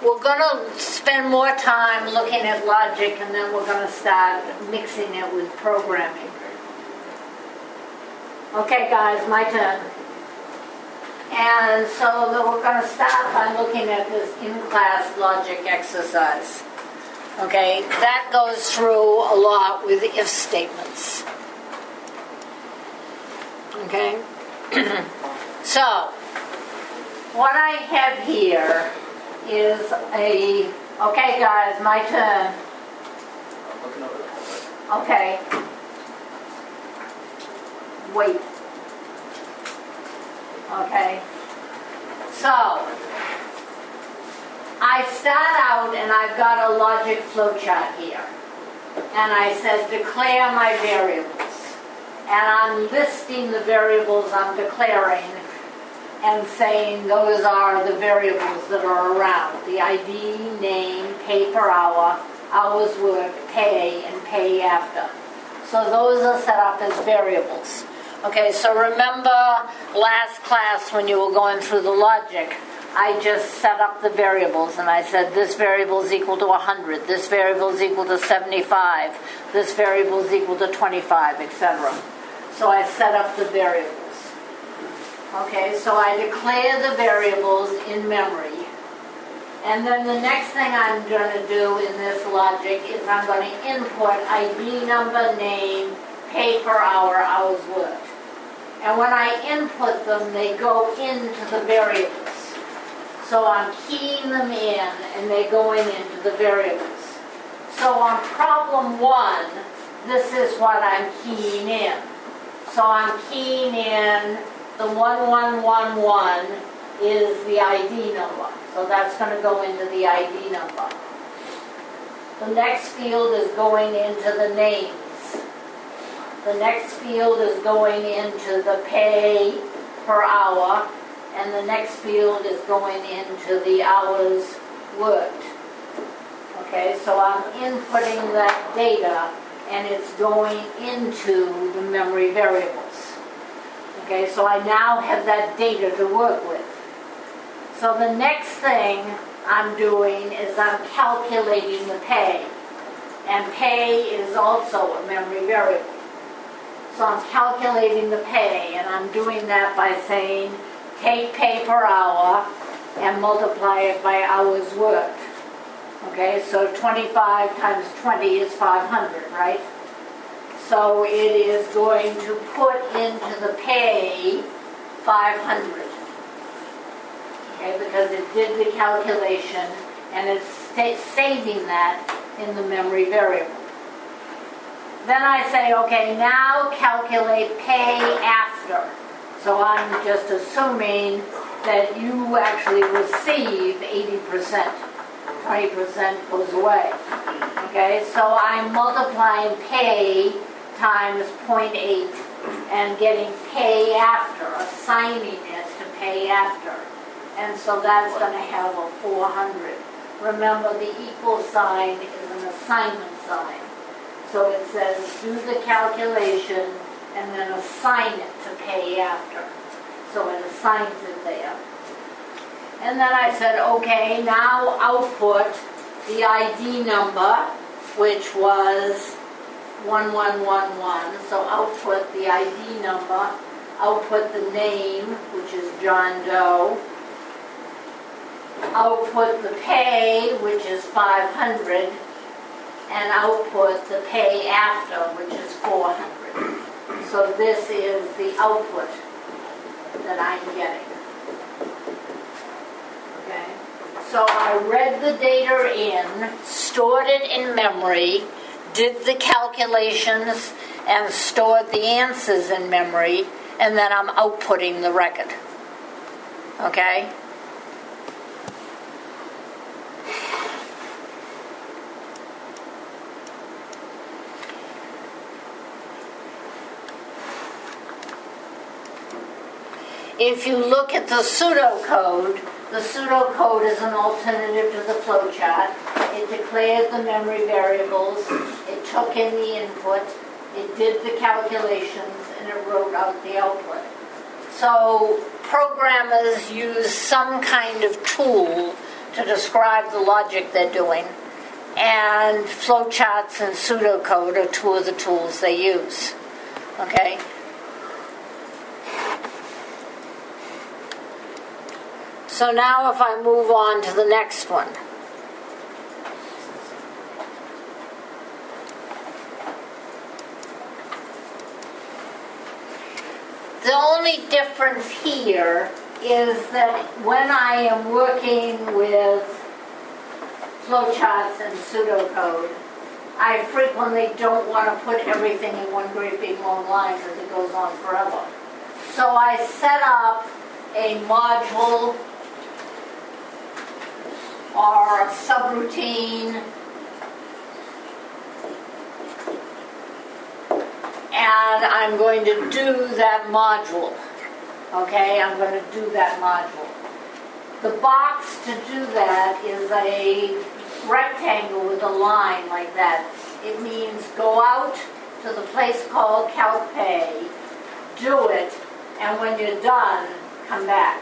we're going to spend more time looking at logic, and then we're going to start mixing it with programming. Okay, guys, my turn. And so we're going to start by looking at this in-class logic exercise. Okay, that goes through a lot with if statements. Okay, so what I have here is okay guys, my turn. Okay, wait. Okay, so I start out and I've got a logic flowchart here. And I said declare my variables. And I'm listing the variables I'm declaring and saying those are the variables that are around. The ID, name, pay per hour, hours worked, pay, and pay after. So those are set up as variables. Okay, so remember last class when you were going through the logic, I just set up the variables and I said this variable is equal to 100, this variable is equal to 75, this variable is equal to 25, etc. So I set up the variables. Okay, so I declare the variables in memory. And then the next thing I'm going to do in this logic is I'm going to input ID number, name, pay per hour, hours worked. And when I input them, they go into the variables. So I'm keying them in, and they're going into the variables. So on problem 1, this is what I'm keying in. So I'm keying in the 1111 is the ID number. So that's going to go into the ID number. The next field is going into the names. The next field is going into the pay per hour. And the next field is going into the hours worked. Okay, so I'm inputting that data and it's going into the memory variables. Okay, so I now have that data to work with. So the next thing I'm doing is I'm calculating the pay. And pay is also a memory variable. So I'm calculating the pay, and I'm doing that by saying take pay per hour and multiply it by hours worked. Okay, so 25 times 20 is 500, right? So it is going to put into the pay 500. Okay, because it did the calculation and it's saving that in the memory variable. Then I say, okay, now calculate pay after. So I'm just assuming that you actually receive 80%. 20% goes away. Okay, so I'm multiplying pay times 0.8 and getting pay after, assigning it to pay after. And so that's going to have a 400. Remember, the equal sign is an assignment sign. So it says do the calculation and then assign it to pay after. So it assigns it there. And then I said, okay, now output the ID number, which was 1111. So output the ID number, output the name, which is John Doe, output the pay, which is 500, and output the pay after, which is 400. So this is the output that I'm getting. Okay. So I read the data in, stored it in memory, did the calculations, and stored the answers in memory, and then I'm outputting the record. Okay? If you look at the pseudocode is an alternative to the flowchart. It declared the memory variables, it took in the input, it did the calculations, and it wrote out the output. So programmers use some kind of tool to describe the logic they're doing, and flowcharts and pseudocode are two of the tools they use. Okay? So now if I move on to the next one. The only difference here is that when I am working with flowcharts and pseudocode, I frequently don't want to put everything in one great big long line because it goes on forever. So I set up a module or a subroutine, and I'm going to do that module. Okay, I'm going to do that module. The box to do that is a rectangle with a line like that. It means go out to the place called CalcPay, do it, and when you're done, come back.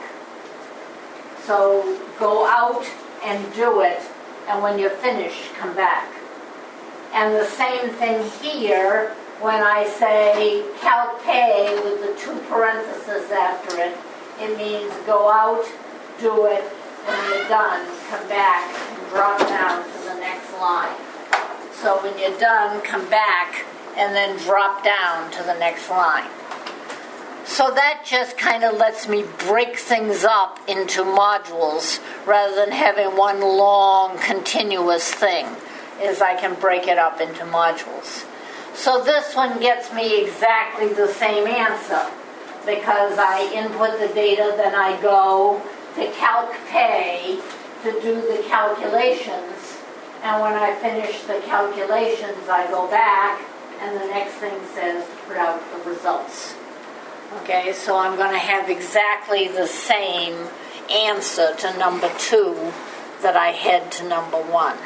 So go out and do it, and when you're finished, come back. And the same thing here, when I say CalcPay with the two parentheses after it, it means go out, do it, when you're done, come back and drop down to the next line. So when you're done, come back and then drop down to the next line. So that just kind of lets me break things up into modules rather than having one long continuous thing, is I can break it up into modules. So this one gets me exactly the same answer because I input the data, then I go to CalcPay to do the calculations, and when I finish the calculations I go back and the next thing says to put out the results. Okay, so I'm going to have exactly the same answer to number 2 that I had to number 1.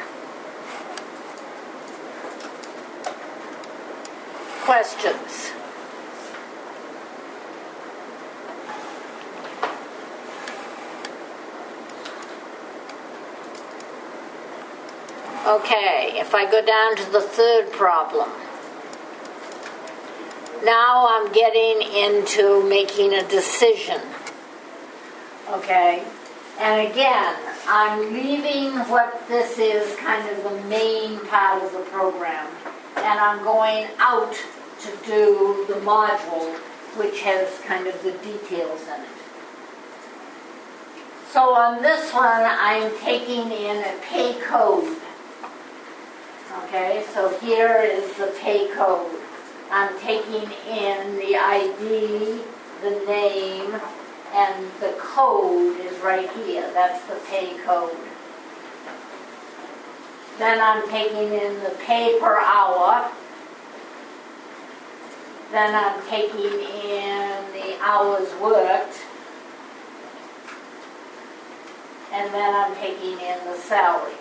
Questions? Okay, if I go down to the third problem. Now I'm getting into making a decision. Okay? And again, I'm leaving what this is kind of the main part of the program, and I'm going out to do the module, which has kind of the details in it. So on this one, I'm taking in a pay code. Okay, so here is the pay code. I'm taking in the ID, the name, and the code is right here. That's the pay code. Then I'm taking in the pay per hour. Then I'm taking in the hours worked. And then I'm taking in the salary.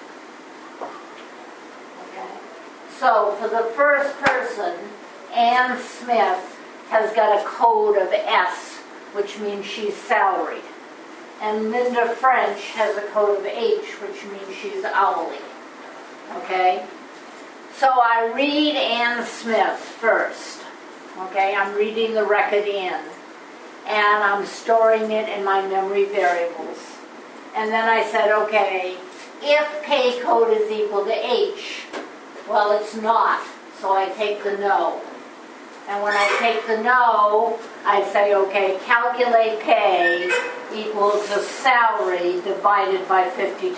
Okay. So for the first person, Ann Smith has got a code of S, which means she's salaried. And Linda French has a code of H, which means she's hourly. Okay? So I read Ann Smith first. Okay? I'm reading the record in. And I'm storing it in my memory variables. And then I said, okay, if pay code is equal to H, well, it's not. So I take the no. And when I take the no, I say, okay, calculate pay equal to salary divided by 52.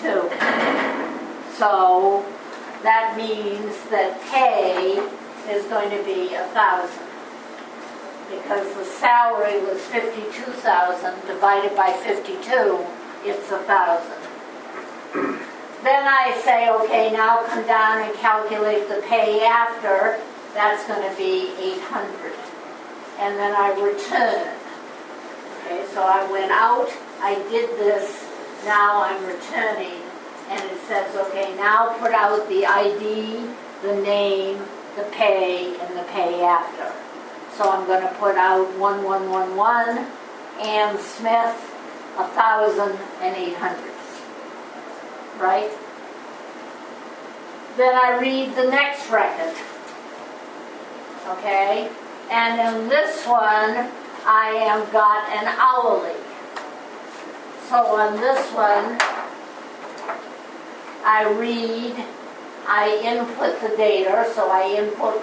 So that means that pay is going to be 1,000. Because the salary was 52,000 divided by 52, it's 1,000. Then I say, okay, now come down and calculate the pay after. That's going to be 800. And then I return. Okay, so I went out, I did this, now I'm returning, and it says, okay, now put out the ID, the name, the pay, and the pay after. So I'm going to put out 1111, Ann Smith, 1,800. right? Then I read the next record, okay? And in this one, I am got an hourly. So on this one, I input the data, so I input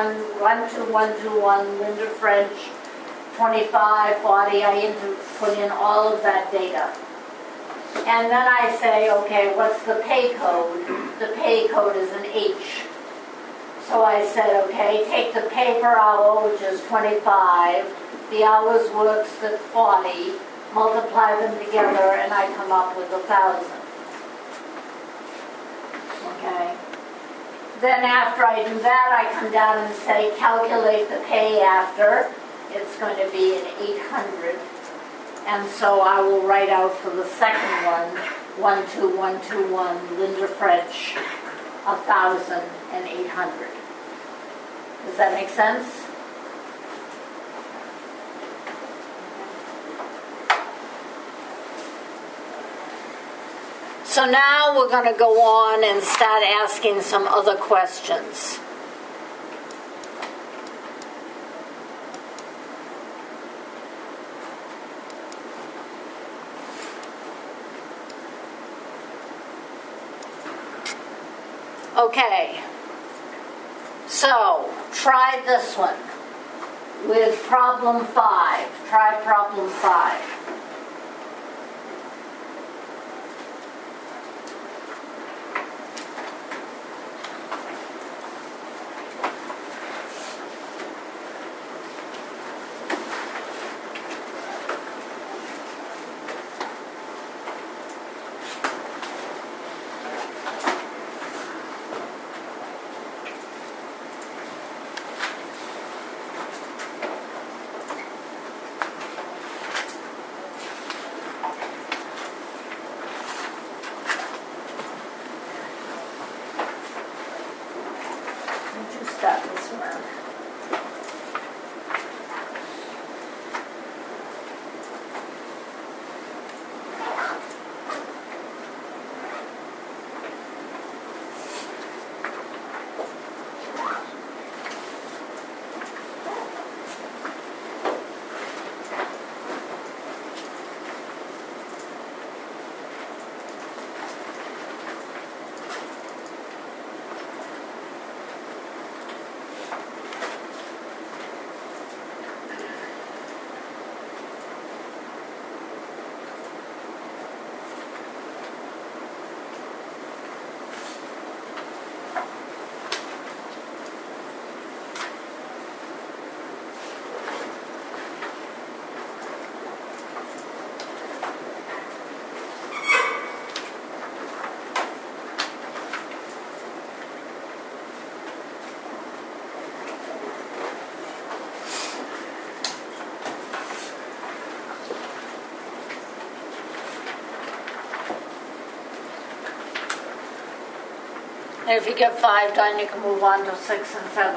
12121 Linda French, 25, 40, I put in all of that data. And then I say, okay, what's the pay code? The pay code is an H. So I said, okay, take the pay per hour, which is 25, the hours works at 40, multiply them together, and I come up with 1,000. Okay. Then after I do that, I come down and say, calculate the pay after. It's going to be an 800. And so I will write out for the second one, 12121, Linda French, 1,800. Does that make sense? So now we're going to go on and start asking some other questions. Okay, so try this one with problem 5. Try problem 5. And if you get 5 done, you can move on to 6 and 7.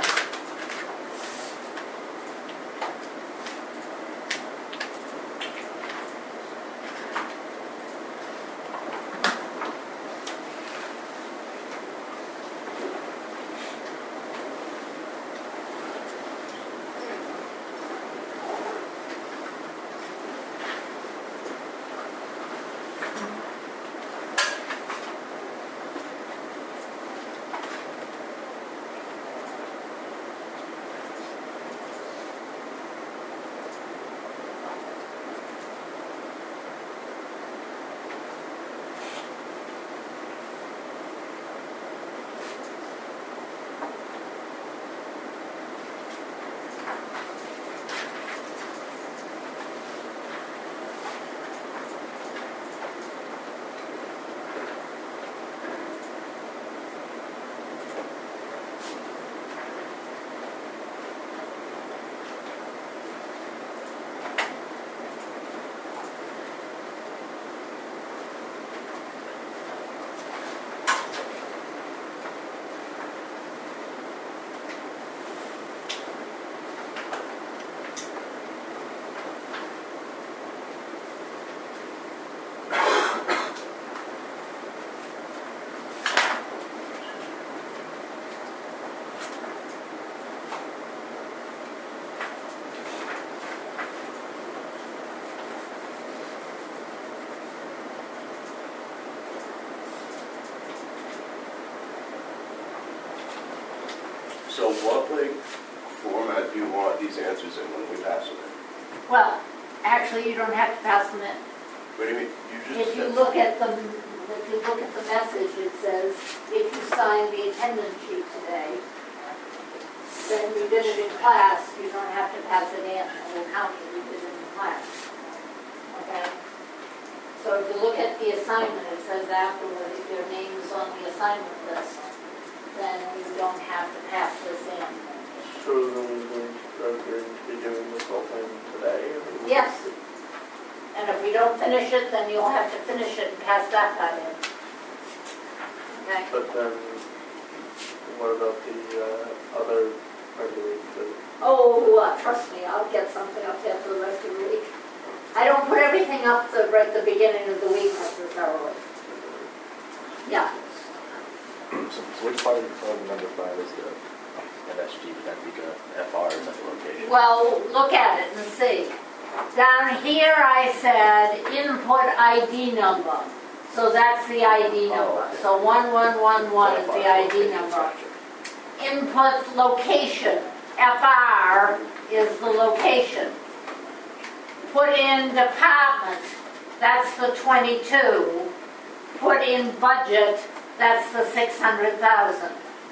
what like format do you want these answers in when we pass them? Well, actually, you don't have to pass them in. What do you mean? You just If you said- look at the message, it says, if you signed the attendance sheet today, then you did it in class, you don't have to pass it in, and we'll count that you did it in class. Okay? So if you look at the assignment, it says afterward, if your name is on the assignment list, then you don't have to pass this in. So then we're going to be doing this whole thing today? Or? Yes. And if we don't finish it, then you'll have to finish it and pass that part in. Okay? But then, what about the other regular? Oh, trust me, I'll get something up there for the rest of the week. I don't put everything up right at the beginning of the week necessarily. Yeah. So which part of number 5 is the MSG? Would that be the FR? Is that the location? Well, look at it and see. Down here I said input ID number. So that's the ID number. So 1111 is the ID number. Input location, FR is the location. Put in department, that's the 22. Put in budget, that's the 600,000.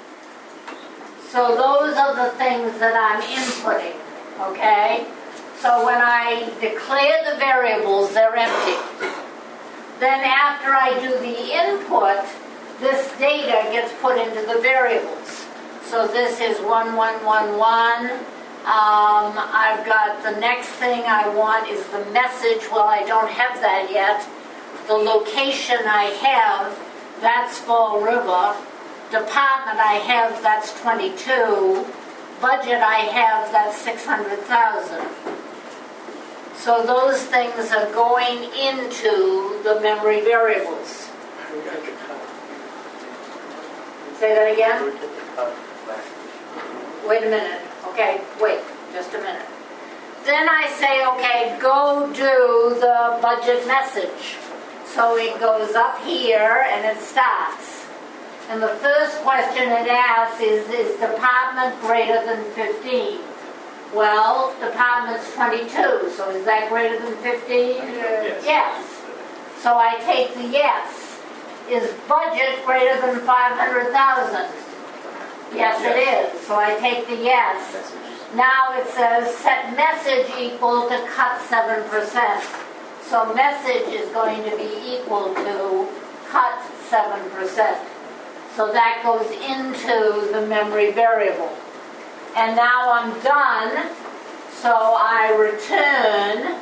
So those are the things that I'm inputting, okay? So when I declare the variables, they're empty. Then after I do the input, this data gets put into the variables. So this is 1111. I've got the next thing I want is the message. Well, I don't have that yet. The location I have, that's Fall River. Department I have, that's 22. Budget I have, that's 600,000. So those things are going into the memory variables. Say that again? Wait a minute. Okay, wait, just a minute. Then I say, okay, go do the budget message. So it goes up here and it starts. And the first question it asks is department greater than 15? Well, department's 22, so is that greater than 15? Yes. So I take the yes. Is budget greater than 500,000? Yes, it is. So I take the yes. Now it says set message equal to cut 7%. So message is going to be equal to cut 7%. So that goes into the memory variable. And now I'm done. So I return.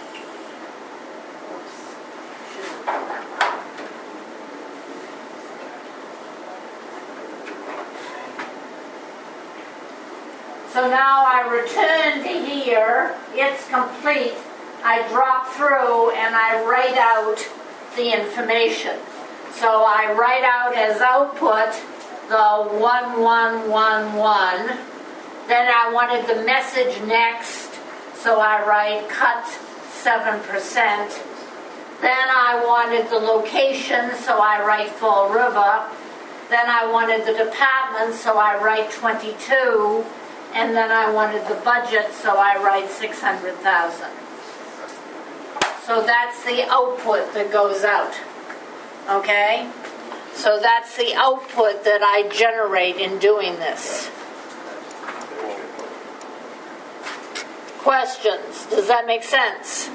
So now I return to here, it's complete, I drop through and I write out the information. So I write out as output the 1111, then I wanted the message next, so I write cut 7%. Then I wanted the location, so I write Fall River. Then I wanted the department, so I write 22. And then I wanted the budget, so I write 600,000. So that's the output that goes out. Okay? So that's the output that I generate in doing this. Questions? Does that make sense?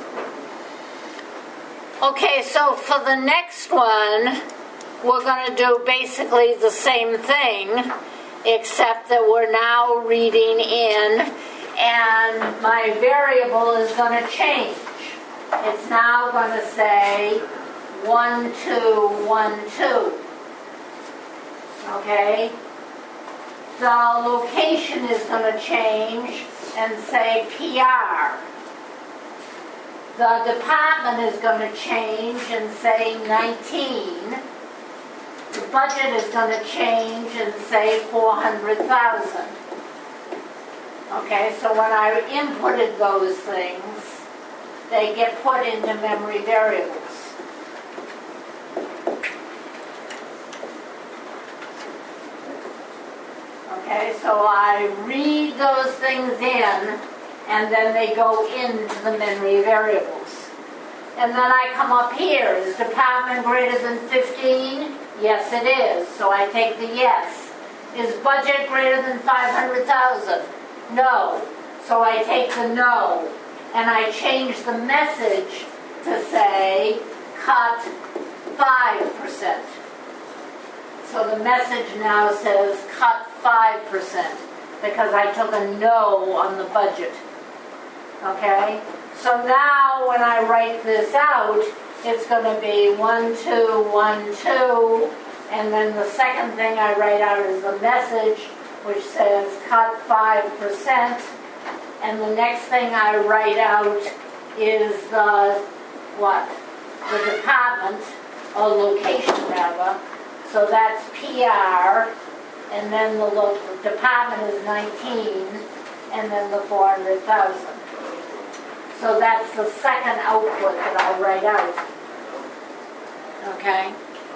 Okay, so for the next one, we're going to do basically the same thing, except that we're now reading in, and my variable is going to change. It's now going to say 1, 2, 1, 2. Okay? The location is going to change and say PR. The department is going to change and say 19. The budget is going to change and say 400,000. Okay, so when I inputted those things, they get put into memory variables. Okay, so I read those things in, and then they go into the memory variables. And then I come up here, is department greater than 15? Yes, it is, so I take the yes. Is budget greater than 500,000? No, so I take the no. And I change the message to say, cut 5%. So the message now says, cut 5%, because I took a no on the budget. Okay? So now when I write this out, it's going to be 1, 2, 1, 2, and then the second thing I write out is the message, which says cut 5%, and the next thing I write out is the, what? The department, or location rather, so that's PR, and then the department is 19, and then the 400,000. So that's the second output that I write out. Okay?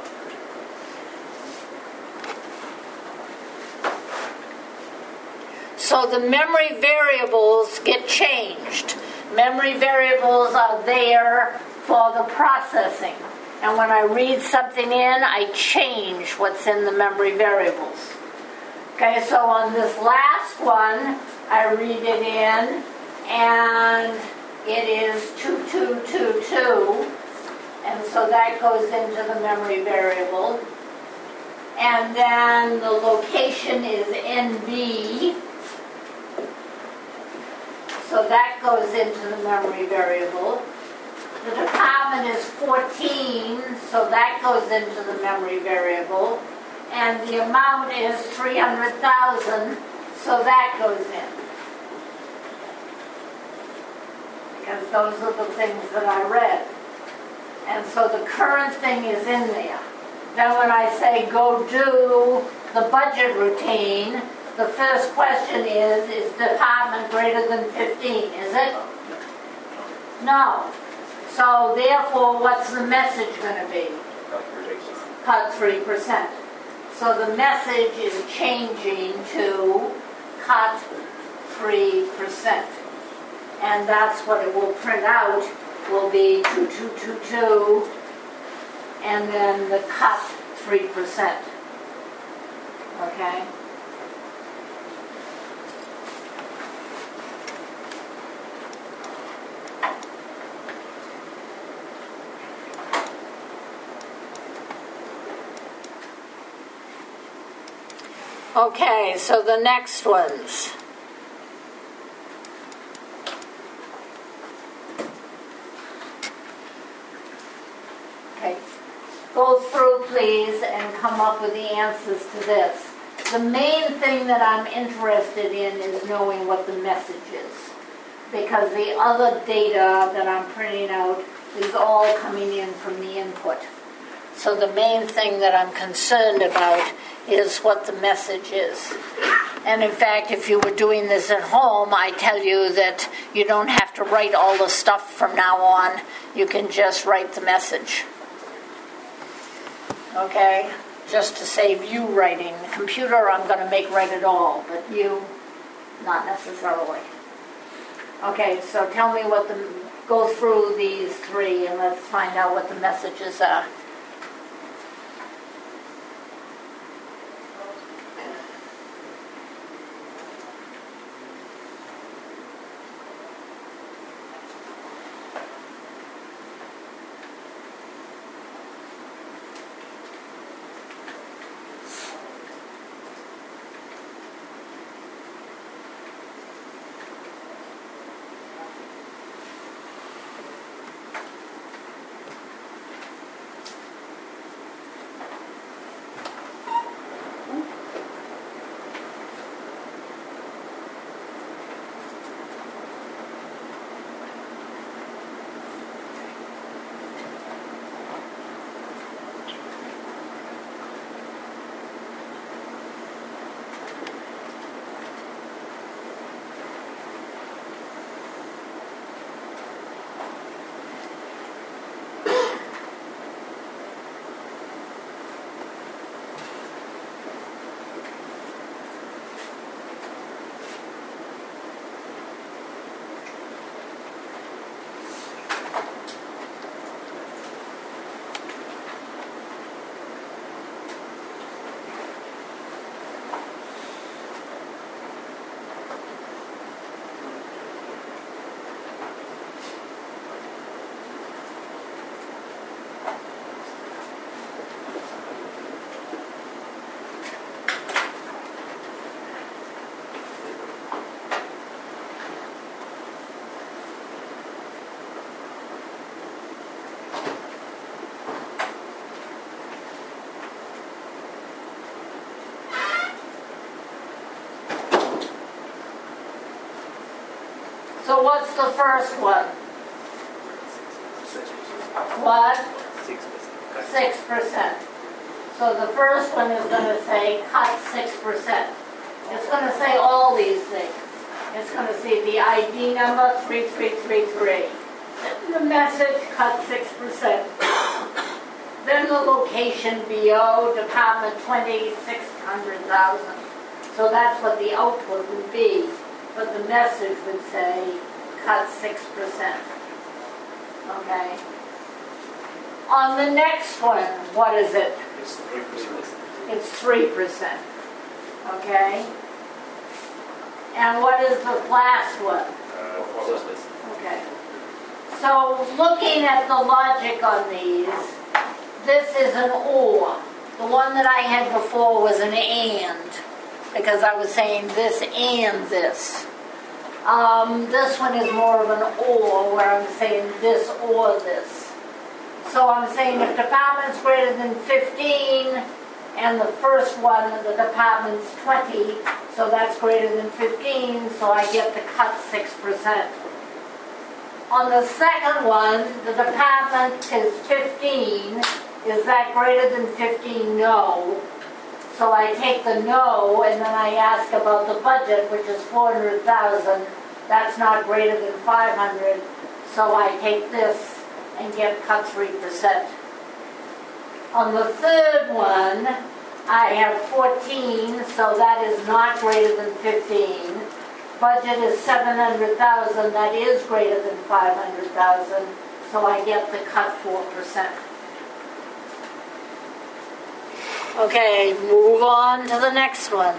So the memory variables get changed. Memory variables are there for the processing. And when I read something in, I change what's in the memory variables. Okay, so on this last one, I read it in, and it is 2222, and so that goes into the memory variable. And then the location is NB, so that goes into the memory variable. The department is 14, so that goes into the memory variable. And the amount is 300,000, so that goes in. Because those are the things that I read. And so the current thing is in there. Then when I say go do the budget routine, the first question is department greater than 15, is it? No. So therefore, what's the message going to be? Cut 3%. So the message is changing to cut 3%. And that's what it will print out, will be 2222, and then the cut 3%. Okay? Okay, so the next ones. Okay, go through please and come up with the answers to this. The main thing that I'm interested in is knowing what the message is, because the other data that I'm printing out is all coming in from the input. So the main thing that I'm concerned about is what the message is. And in fact, if you were doing this at home, I tell you that you don't have to write all the stuff from now on. You can just write the message. Okay? Just to save you writing. The computer I'm going to make write it all, but you, not necessarily. Okay, so tell me what the, go through these three and let's find out what the messages are. So what's the first one? 6%. What? 6%. 6%. So the first one is gonna say cut 6%. It's gonna say all these things. It's gonna say the ID number 3333. The message cut 6%. Then the location BO, department 20, 600,000. So that's what the output would be, but the message would say cut 6%. Okay? On the next one, what is it? It's 3%. It's 3%. Okay? And what is the last one? 4%. Okay. So looking at the logic on these, this is an or. The one that I had before was an and, because I was saying this and this. This one is more of an or, where I'm saying this or this. So I'm saying if department's greater than 15, and the first one, the department's 20, so that's greater than 15, so I get to cut 6%. On the second one, the department is 15. Is that greater than 15? No. So I take the no, and then I ask about the budget, which is 400,000. That's not greater than 500. So I take this and get cut 3%. On the third one, I have 14, so that is not greater than 15. Budget is 700,000, that is greater than 500,000, so I get the cut 4%. Okay, move on to the next one.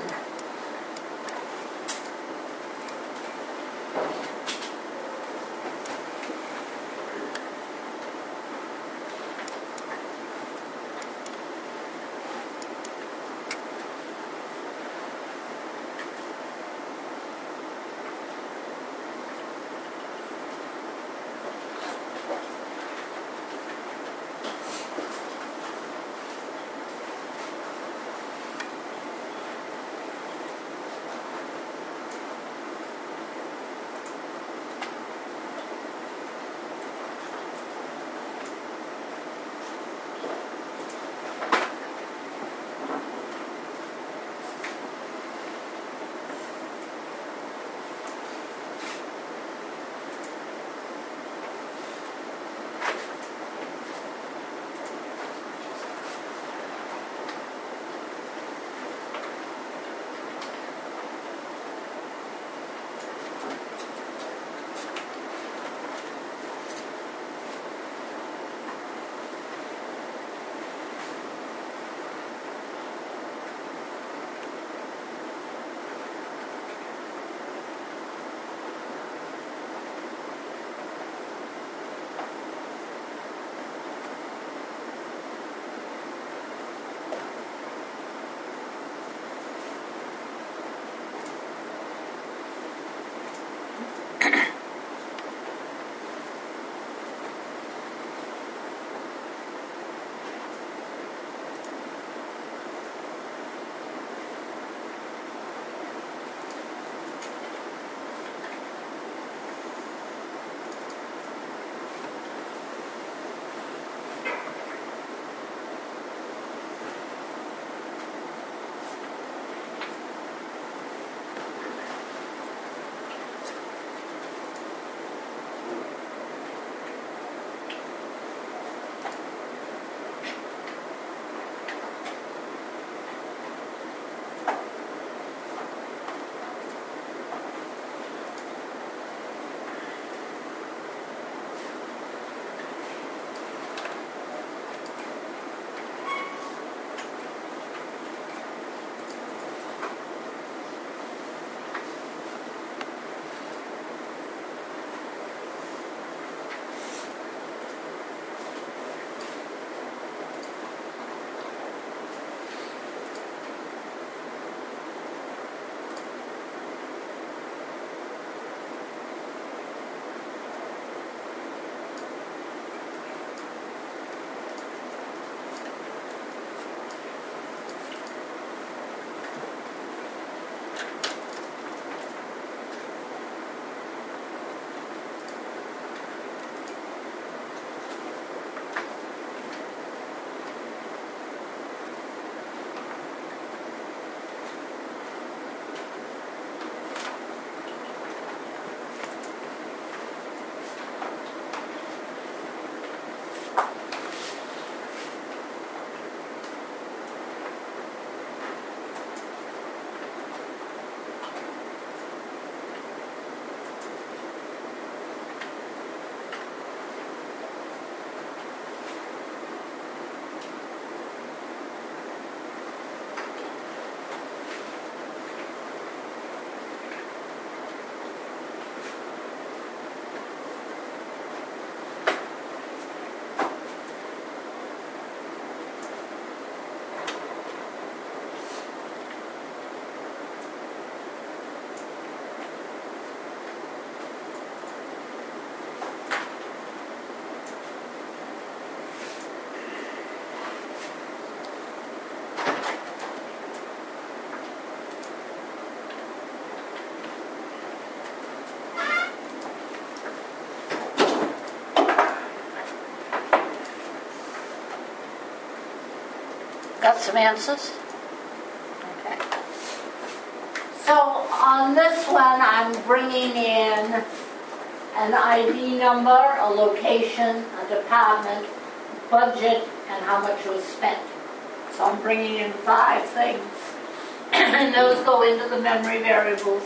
Got some answers? Okay. So on this one, I'm bringing in an ID number, a location, a department, budget, and how much was spent. So I'm bringing in 5 things. And those go into the memory variables.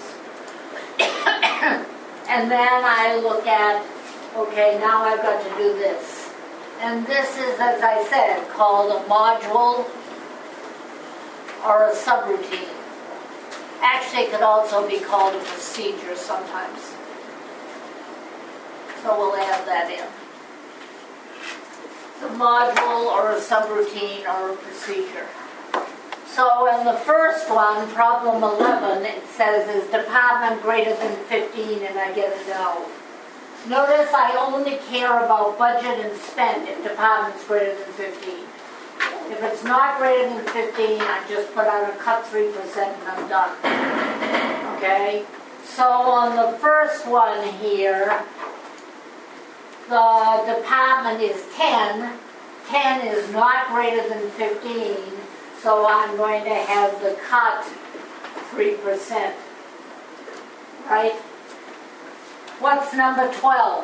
And then I look at, okay, now I've got to do this. And this is, as I said, called a module or a subroutine. Actually, it could also be called a procedure sometimes. So we'll add that in. It's a module or a subroutine or a procedure. So in the first one, problem 11, it says, is department greater than 15, and I get a no. Notice I only care about budget and spend if department's greater than 15. If it's not greater than 15, I just put out a cut 3% and I'm done. Okay? So on the first one here, the department is 10. 10 is not greater than 15, so I'm going to have the cut 3%. Right? What's number 12?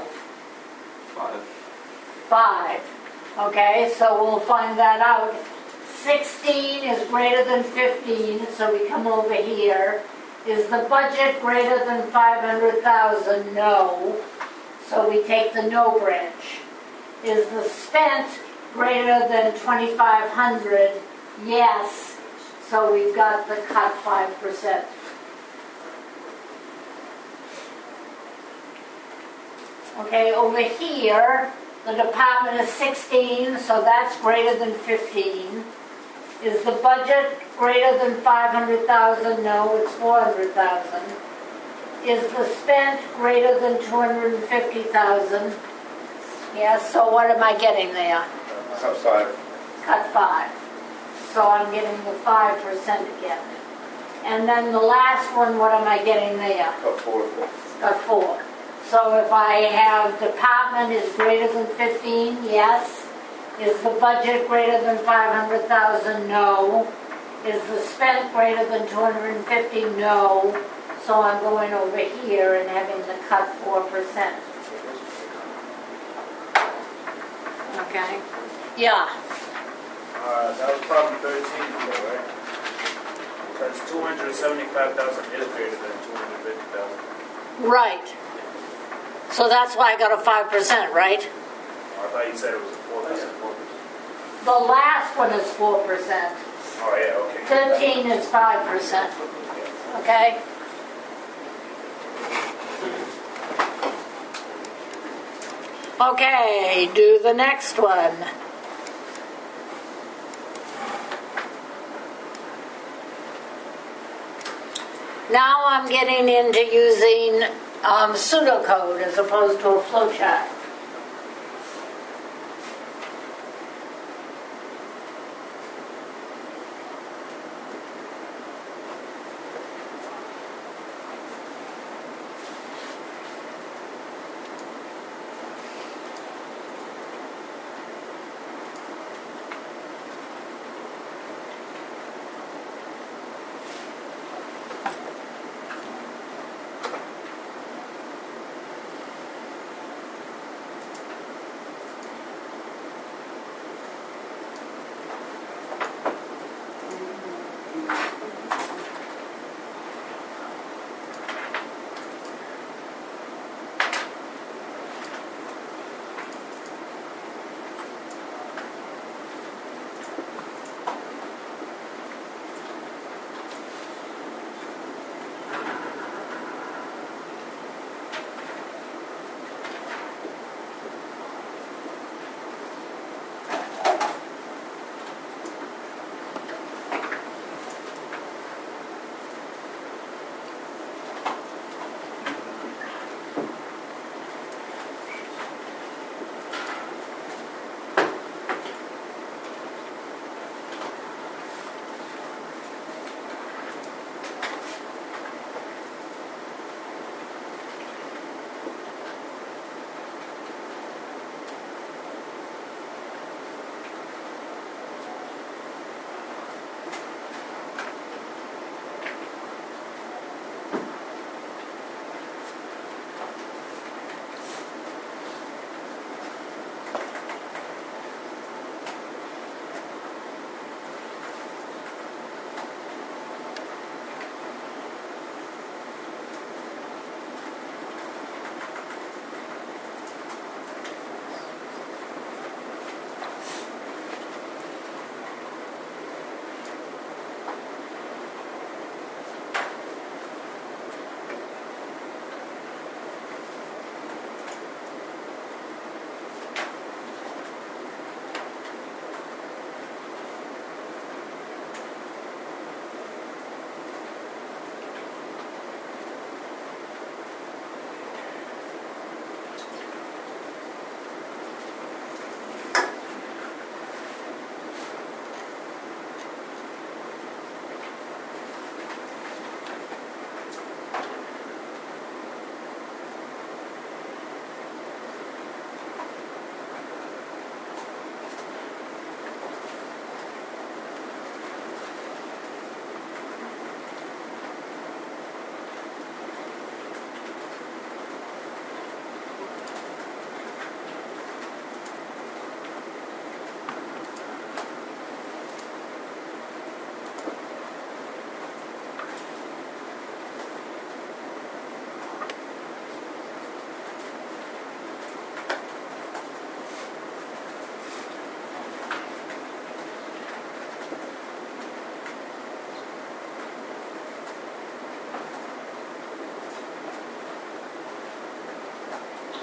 5. Okay, so we'll find that out. 16 is greater than 15, so we come over here. Is the budget greater than 500,000? No. So we take the no branch. Is the spent greater than 2,500? Yes. So we've got the cut 5%. Okay, over here, the department is 16, so that's greater than 15. Is the budget greater than 500,000? No, it's 400,000. Is the spent greater than 250,000? Yes, so what am I getting there? Cut 5. Cut 5. So I'm getting the 5% again. And then the last one, what am I getting there? Cut 4. Cut 4. So if I have department is greater than 15, yes. Is the budget greater than 500,000? No. Is the spent greater than 250? No. So I'm going over here and having the cut 4%. Okay? Yeah. That was problem 13, right? Because 275,000 is greater than 250,000. Right. So that's why I got a 5%, right? I thought you said it was a 4%. The last one is 4%. Oh, yeah, okay. 13 is 5%. Okay? Okay, do the next one. Now I'm getting into using pseudocode as opposed to a flowchart.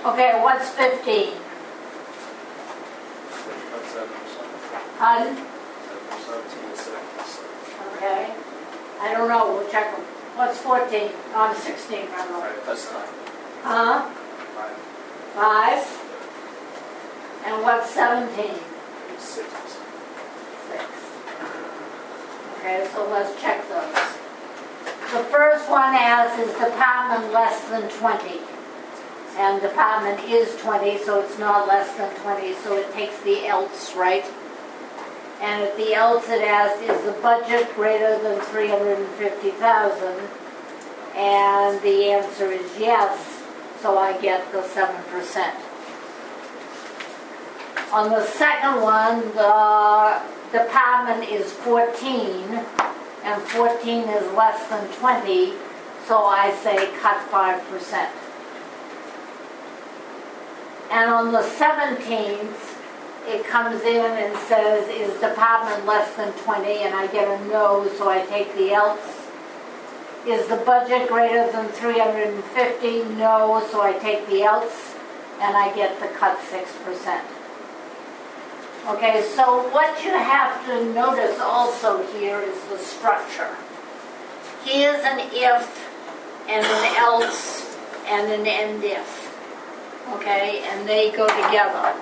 Okay, what's 15? About 7%. Pardon? 7% to 7%. Okay. I don't know, we'll check them. What's 14? On 16, rather. Right, that's not Huh? right. 5? And what's 17? It's 6%. 6. Okay, so let's check those. The first one asks, is department less than 20? And department is 20, so it's not less than 20, so it takes the else, right? And at the else it asks, is the budget greater than 350,000? And the answer is yes, so I get the 7%. On the second one, the department is 14, and 14 is less than 20, so I say cut 5%. And on the 17th, it comes in and says, is department less than 20? And I get a no, so I take the else. Is the budget greater than 350? No, so I take the else, and I get the cut 6%. Okay, so what you have to notice also here is the structure. Here's an if, and an else, and an end if. Okay, and they go together.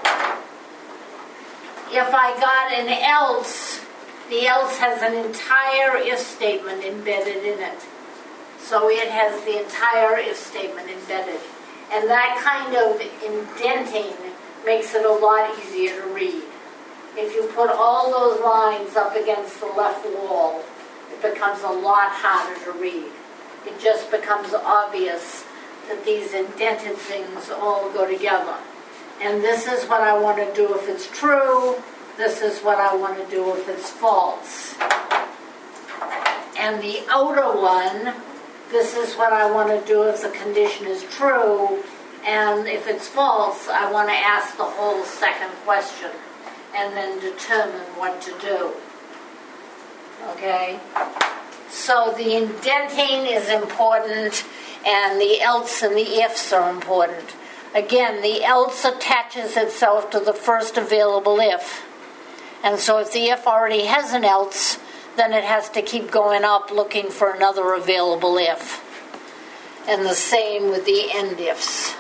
If I got an else, the else has an entire if statement embedded in it. So it has the entire if statement embedded. And that kind of indenting makes it a lot easier to read. If you put all those lines up against the left wall, it becomes a lot harder to read. It just becomes obvious that these indented things all go together. And this is what I want to do if it's true. This is what I want to do if it's false. And the outer one, this is what I want to do if the condition is true. And if it's false, I want to ask the whole second question and then determine what to do. Okay? So the indenting is important, and the else and the ifs are important. Again, the else attaches itself to the first available if. And so if the if already has an else, then it has to keep going up looking for another available if. And the same with the end ifs.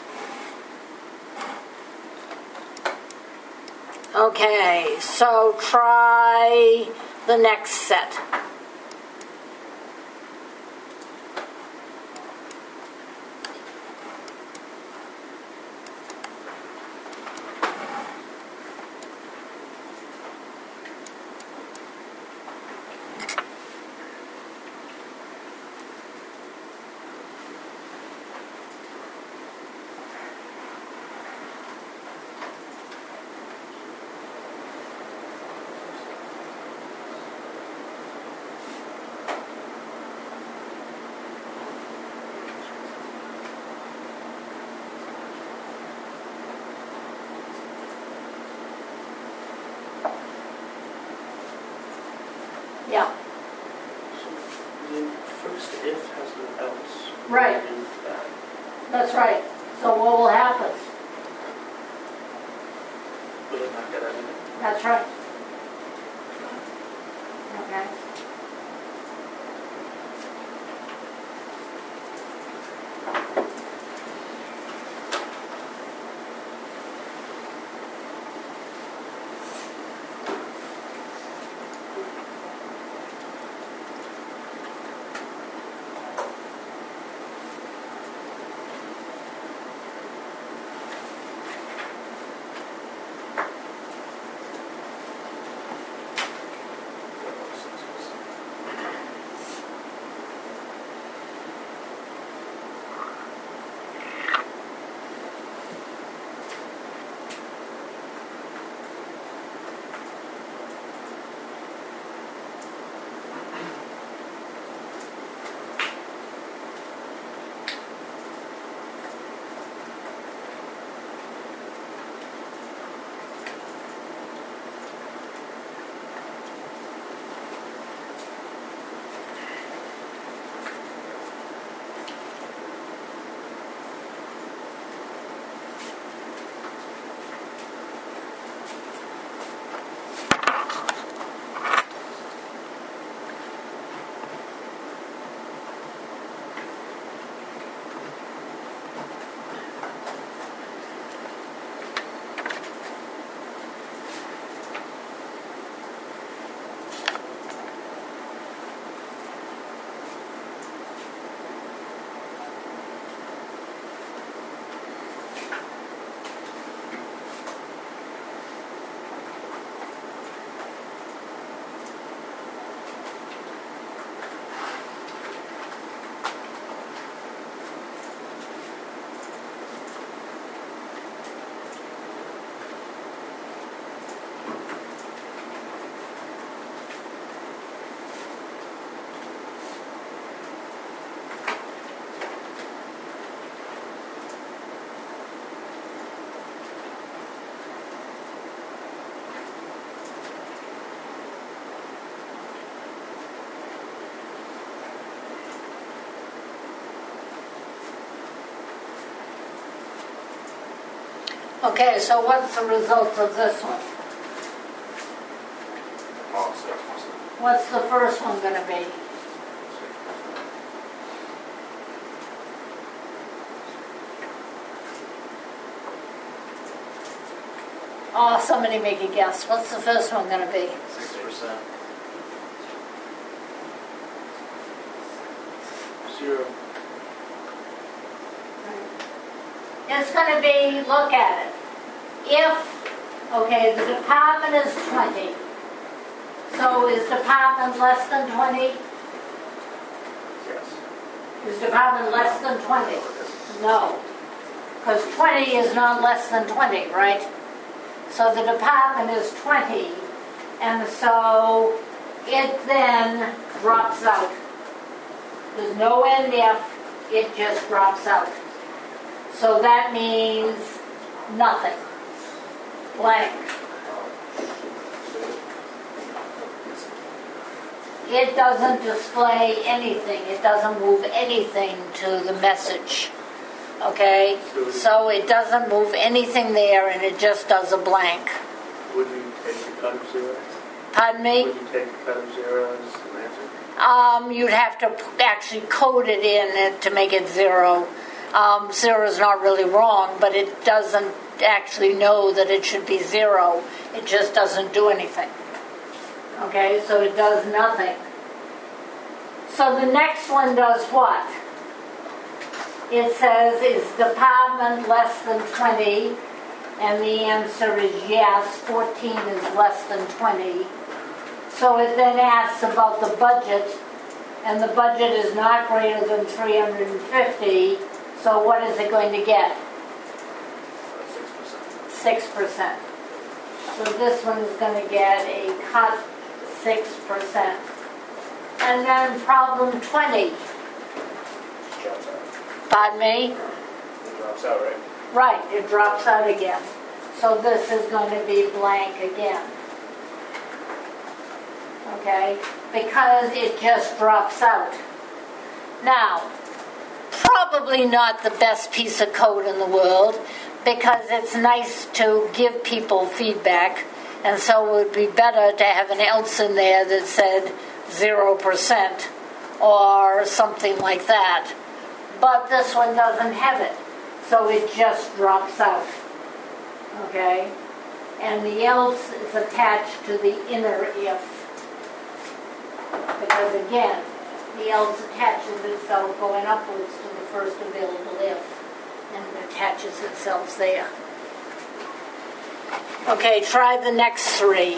Okay, so try the next set. Yeah. So the first if has an else. Right. In that. That's right. So what will happen? Will it not get anything? That's right. Okay. Okay, so what's the results of this one? Oh, 6%. What's the first one gonna be? Oh, somebody make a guess. What's the first one gonna be? 6%. 0. It's gonna be, look at it. If, okay, the department is 20. So is department less than 20? Yes. Is department less than 20? No. Because 20 is not less than 20, right? So the department is 20, and so it then drops out. There's no end if, it just drops out. So that means nothing. Blank. It doesn't display anything. It doesn't move anything to the message. Okay? So it doesn't move anything there, and it just does a blank. Would you take the cut of 0? Pardon me? Would you take the cut of 0 as an answer? You'd have to actually code it in to make it 0. 0 is not really wrong, but it doesn't actually know that it should be 0. It just doesn't do anything. Okay, so it does nothing. So the next one does what? It says, is department less than 20? And the answer is yes, 14 is less than 20. So it then asks about the budget, and the budget is not greater than 350. So what is it going to get? 6%. 6%. So this one is going to get a cut 6%. And then problem 20. Drops out. Pardon me? It drops out, right? Right, it drops out again. So this is going to be blank again. Okay? Because it just drops out. Now, probably not the best piece of code in the world, because it's nice to give people feedback, and so it would be better to have an else in there that said 0% or something like that. But this one doesn't have it, so it just drops out. Okay? And the else is attached to the inner if. Because again, the else attaches itself going upwards to the first available if, and it attaches itself there. Okay, try the next 3.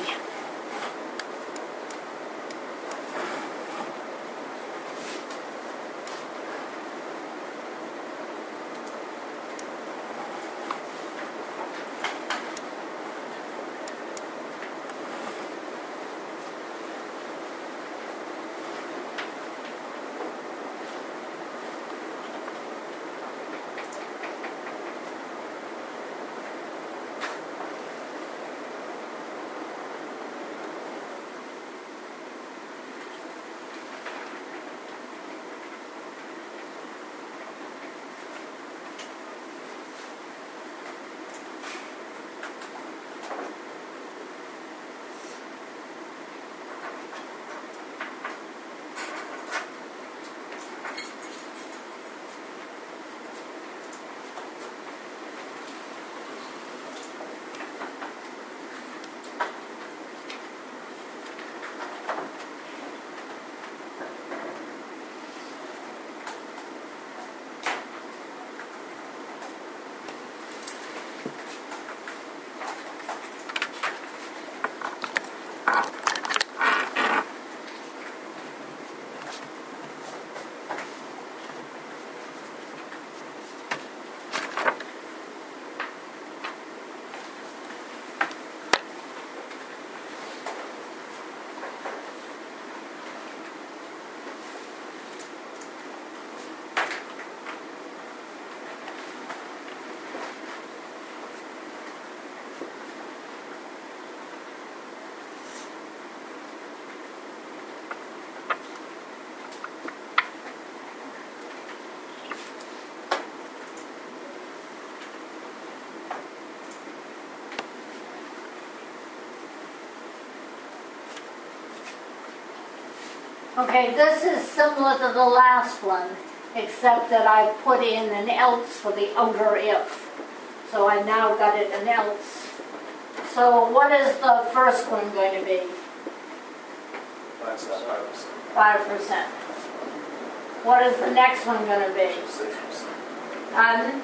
Okay, this is similar to the last one, except that I put in an else for the outer if. So I now got it an else. So what is the first one going to be? That's not 5%. 5%. What is the next one going to be? 6%. Pardon?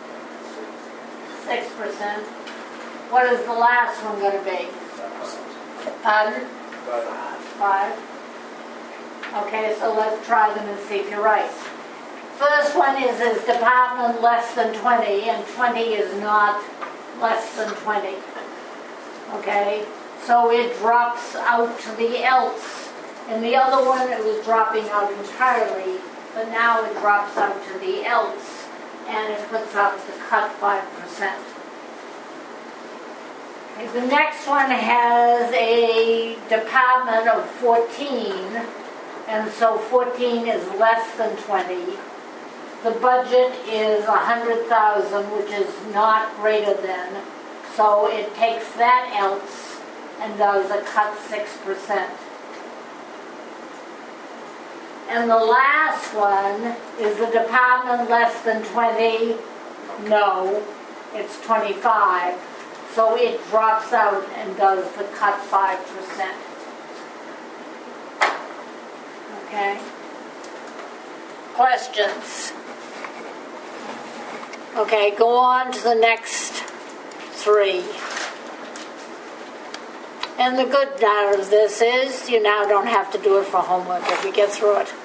6%. What is the last one going to be? 5%. Pardon? 5. 5. Okay, so let's try them and see if you're right. First one is department less than 20, and 20 is not less than 20. Okay, so it drops out to the else. In the other one, it was dropping out entirely, but now it drops out to the else, and it puts out the cut 5%. Okay, the next one has a department of 14, and so 14 is less than 20. The budget is 100,000, which is not greater than, so it takes that else and does a cut 6%. And the last one is the department less than 20. No, it's 25. So it drops out and does the cut 5%. Okay? Questions? Okay, go on to the next 3. And the good part of this is you now don't have to do it for homework if you get through it.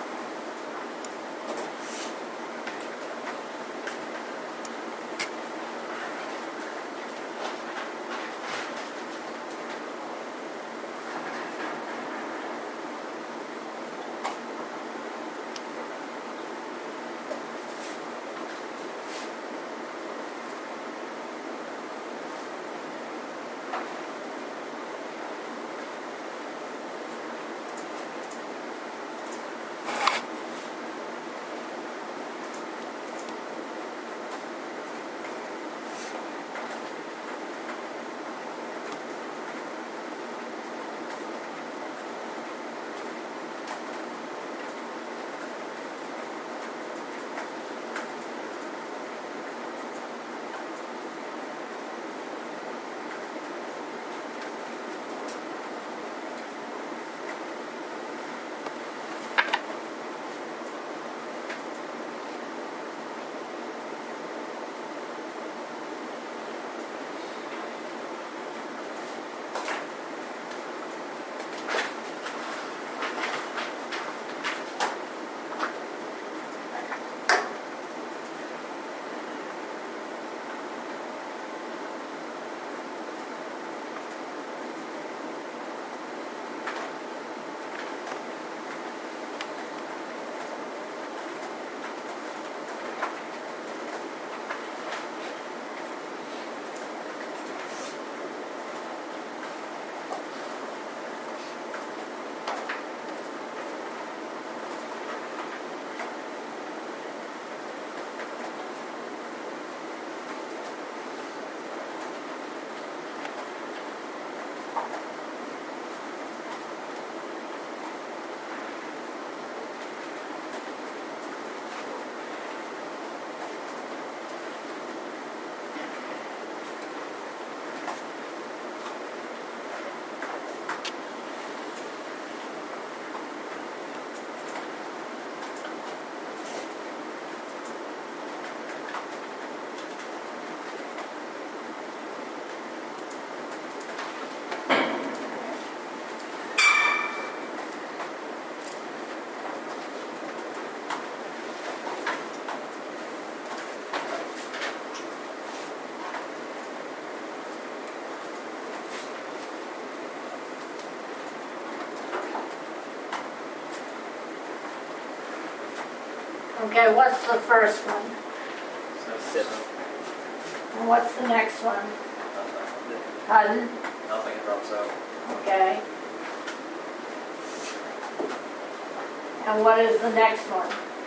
Okay, what's the first one? 6. And what's the next one? Pardon? Nothing drops out. Okay. And what is the next one?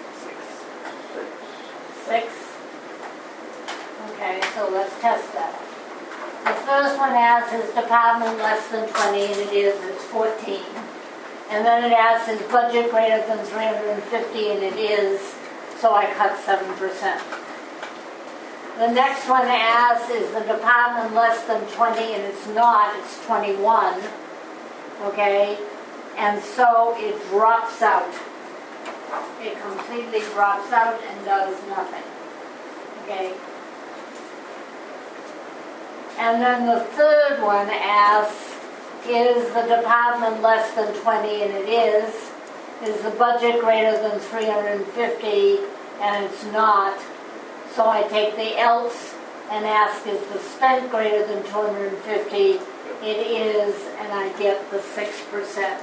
6? Okay, so let's test that. The first one has his department less than 20, and it is, it's 14. And then it asks, is budget greater than 350, and it is, so I cut 7%. The next one asks, is the department less than 20, and it's not, it's 21, okay? And so it drops out. It completely drops out and does nothing, okay? And then the third one asks, is the department less than 20, and it is the budget greater than 350, and it's not, so I take the else and ask, is the spent greater than 250, it is, and I get the 6%.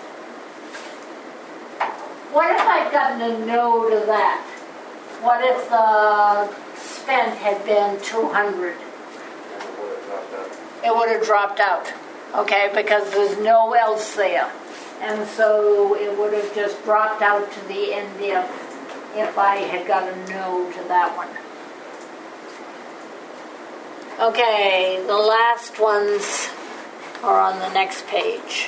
What if I'd gotten a no to that? What if the spent had been 200? It would have dropped out, okay, because there's no else there. And so it would have just dropped out to the end if I had got a no to that one. Okay, the last ones are on the next page.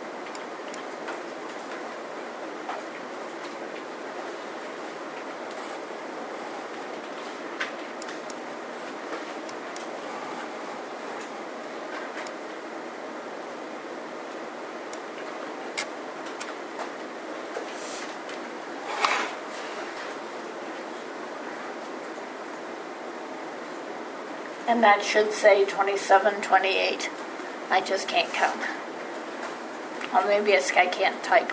And that should say 27, 28. I just can't count. Or maybe it's I can't type.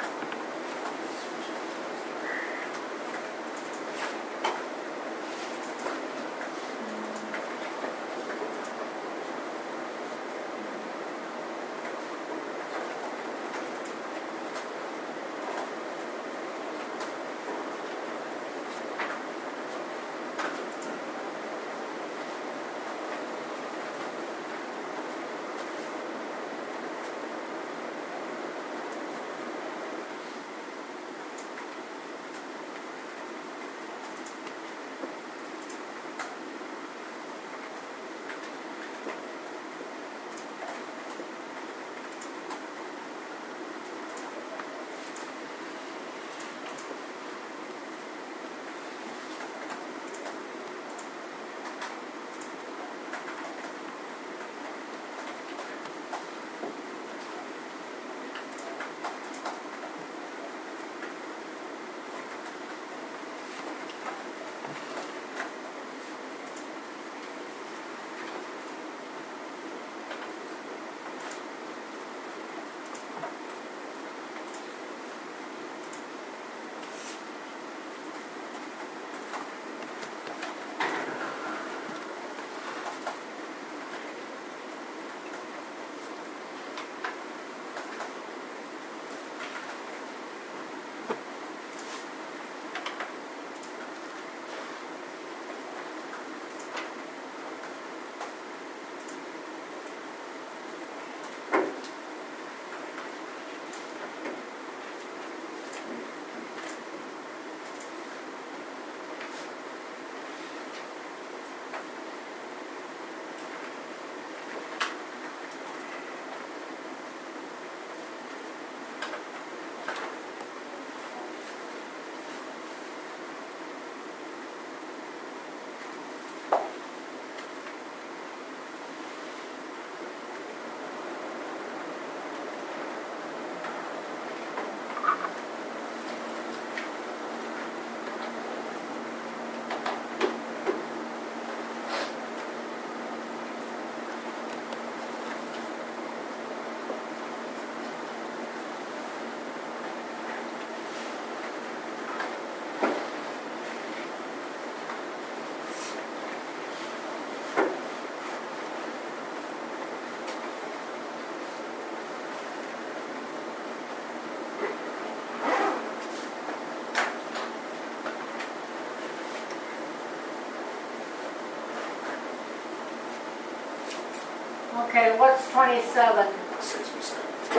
Okay, what's 27? 6%.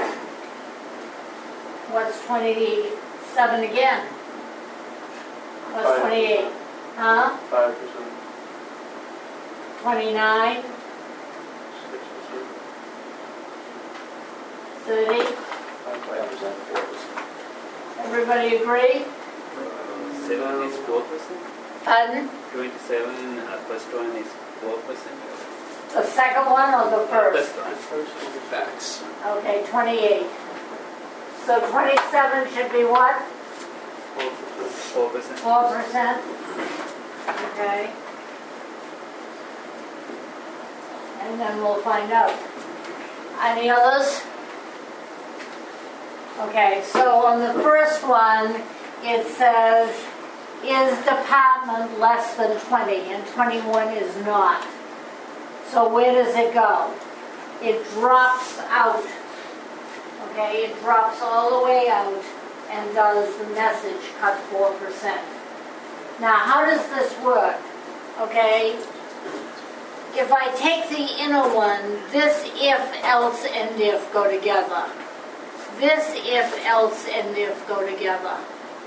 What's 27 again? What's 5%. 28? Huh? 5%, 29? 6%, 30? 5%. 4%. Everybody agree? 7 is 4%. Pardon? 27, first one is 4%. The second one or the first? First one. Facts. Okay, 28. So 27 should be what? 4%. 4%? Okay. And then we'll find out. Any others? Okay, so on the first one, it says, is department less than 20? And 21 is not. So where does it go? It drops out. Okay, it drops all the way out and does the message cut 4%. Now, how does this work? Okay, if I take the inner one, this if, else, and if go together. This if, else, and if go together.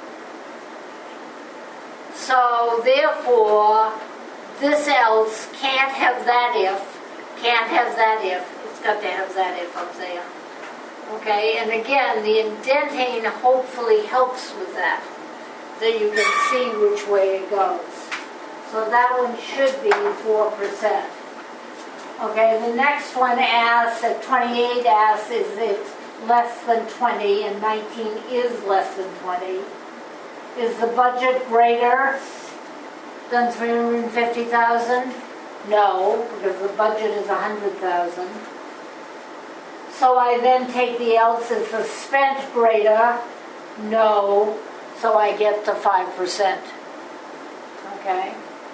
So therefore, this else can't have that if, can't have that if. It's got to have that if up there. Okay, and again, the indenting hopefully helps with that. That you can see which way it goes. So that one should be 4%. Okay, the next one asks, at 28 asks, is it less than 20, and 19 is less than 20. Is the budget greater than 350,000? No, because the budget is 100,000. So I then take the else. Is the spent greater? No, so I get the 5%. Okay.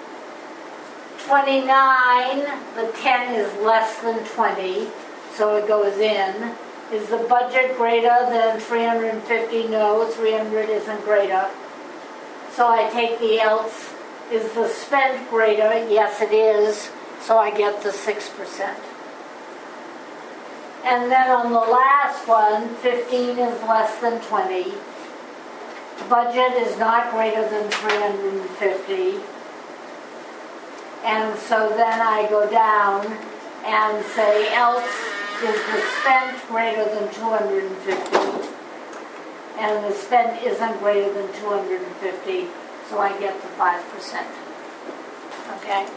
29, the 10 is less than 20, so it goes in. Is the budget greater than 350? No, 300 isn't greater. So I take the else. Is the spent greater? Yes, it is. So I get the 6%. And then on the last one, 15 is less than 20. Budget is not greater than 350. And so then I go down and say, else is the spent greater than 250? And the spent isn't greater than 250, so I get the 5%. Okay?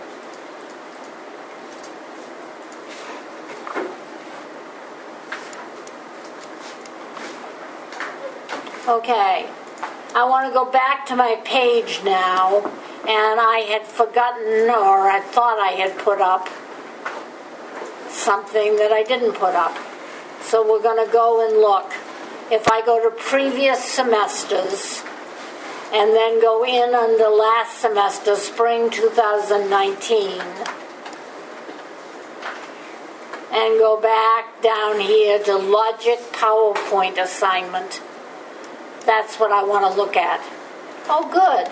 Okay, I want to go back to my page now, and I had forgotten, or I thought I had put up something that I didn't put up. So we're going to go and look. If I go to previous semesters, and then go in under last semester, spring 2019, and go back down here to Logic PowerPoint assignment. That's what I want to look at. Oh, good.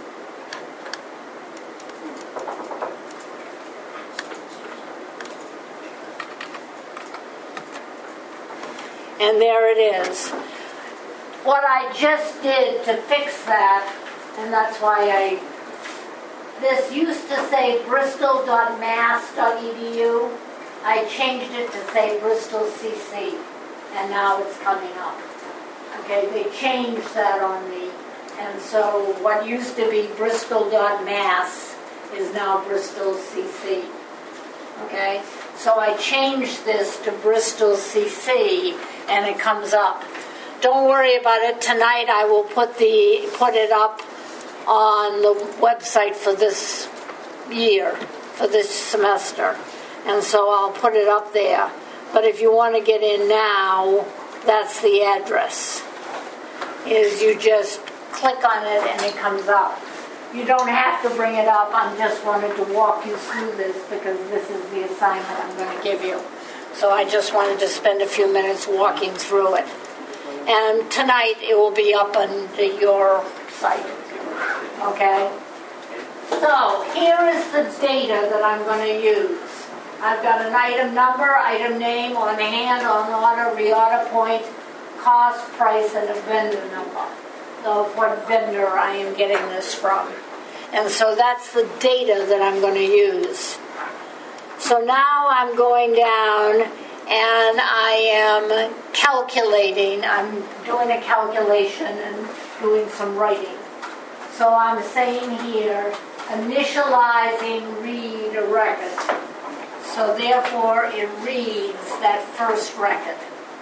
And there it is. What I just did to fix that, and that's why this used to say bristol.mass.edu. I changed it to say Bristol CC, and now it's coming up. Okay, they changed that on me, and so what used to be Bristol.mass is now Bristol CC. Okay, so I changed this to Bristol CC, and it comes up. Don't worry about it. Tonight I will put it up on the website for this year, for this semester, and so I'll put it up there. But if you want to get in now, that's the address. Is you just click on it and it comes up. You don't have to bring it up. I just wanted to walk you through this because this is the assignment I'm going to give you. So I just wanted to spend a few minutes walking through it. And tonight it will be up on your site. Okay? So here is the data that I'm going to use. I've got an item number, item name, on hand, on order, reorder point, cost, price, and a vendor number. So what vendor I am getting this from. And so that's the data that I'm going to use. So now I'm going down and I am calculating, I'm doing a calculation and doing some writing. So I'm saying here, initializing read a record. So therefore it reads that first record.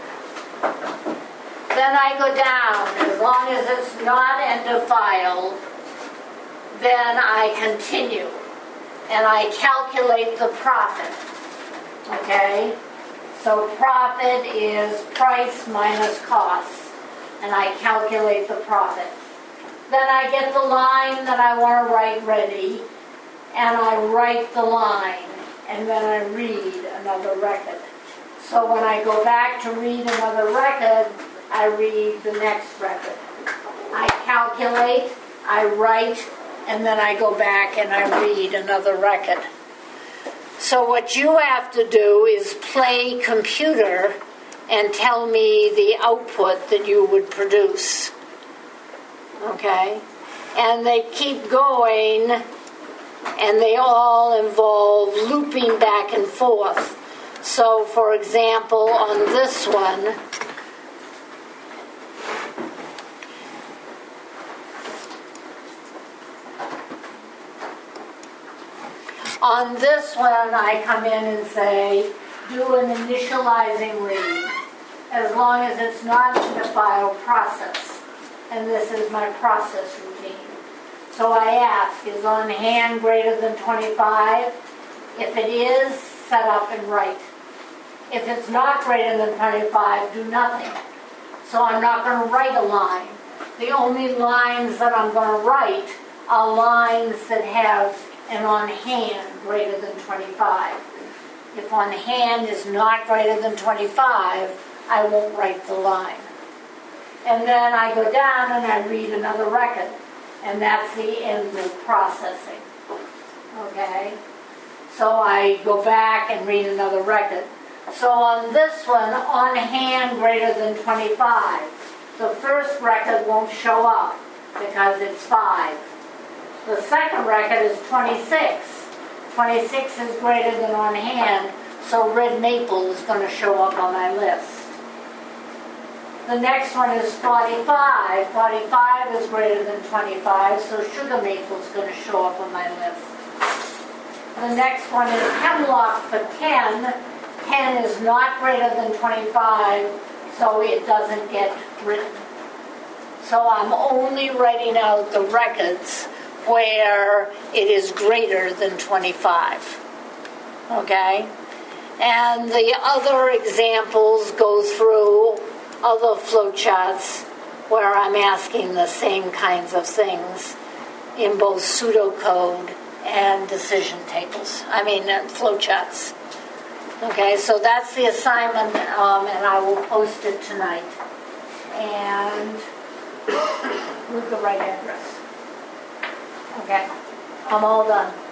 Then I go down, as long as it's not end of file, then I continue. And I calculate the profit. Okay? So profit is price minus cost. And I calculate the profit. Then I get the line that I want to write ready. And I write the line. And then I read another record. So when I go back to read another record, I read the next record. I calculate, I write, and then I go back and I read another record. So what you have to do is play computer and tell me the output that you would produce. Okay? And they keep going, and they all involve looping back and forth. So, for example, on this one, I come in and say, do an initializing read, as long as it's not in the file process. And this is my process routine. So I ask, is on hand greater than 25? If it is, set up and write. If it's not greater than 25, do nothing. So I'm not going to write a line. The only lines that I'm going to write are lines that have an on hand greater than 25. If on hand is not greater than 25, I won't write the line. And then I go down and I read another record. And that's the end of processing. Okay? So I go back and read another record. So on this one, on hand greater than 25, the first record won't show up because it's 5. The second record is 26. 26 is greater than on hand, so red maple is going to show up on my list. The next one is 45. 45 is greater than 25, so sugar maple is going to show up on my list. The next one is hemlock for 10. 10 is not greater than 25, so it doesn't get written. So I'm only writing out the records where it is greater than 25. Okay? And the other examples go through other flowcharts where I'm asking the same kinds of things in both pseudocode and decision tables. Flowcharts. Okay, so that's the assignment, and I will post it tonight. And with the right address. Okay, I'm all done.